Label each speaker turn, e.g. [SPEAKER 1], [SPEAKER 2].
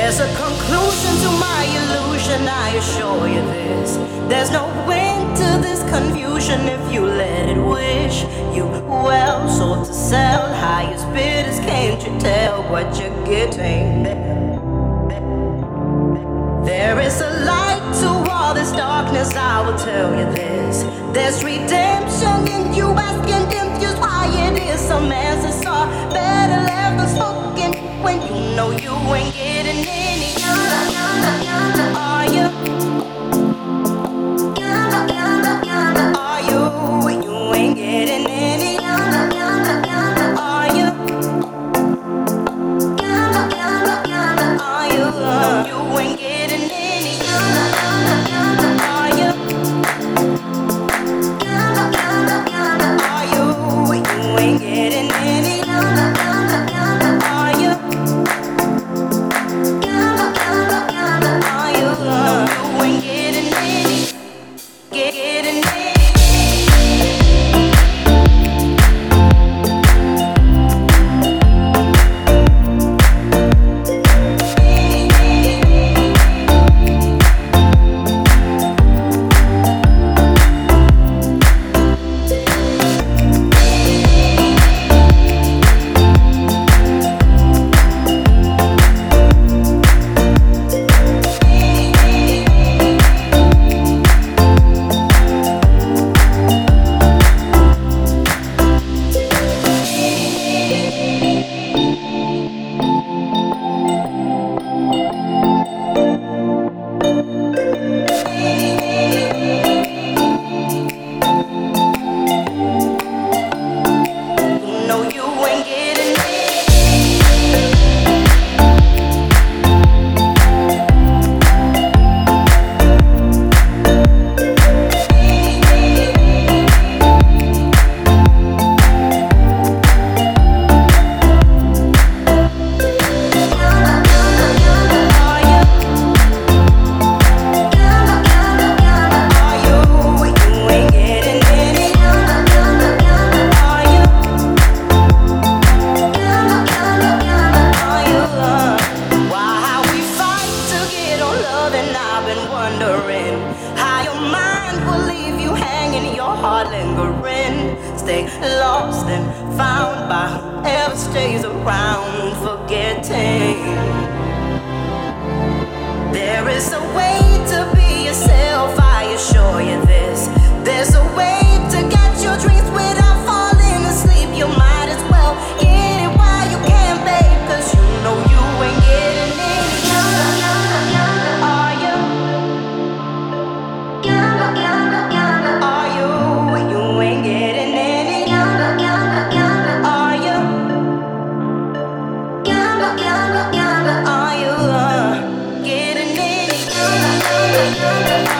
[SPEAKER 1] There's a conclusion to my illusion, I assure you this. There's no end to this confusion if you let it wish you well. Sold to sell, highest bidders, can't you tell what you're getting? There is a light to all this darkness, I will tell you this. There's redemption in you, asking confused why it is some answers are better left unspoken when you know you ain't getting any younger. Are you? Are you? You ain't getting any younger. Are you? Are you? You ain't getting any younger. Are you? Are you? You ain't getting any younger. Are you? Are you? You ain't getting any. Getting any. Are you getting any younger?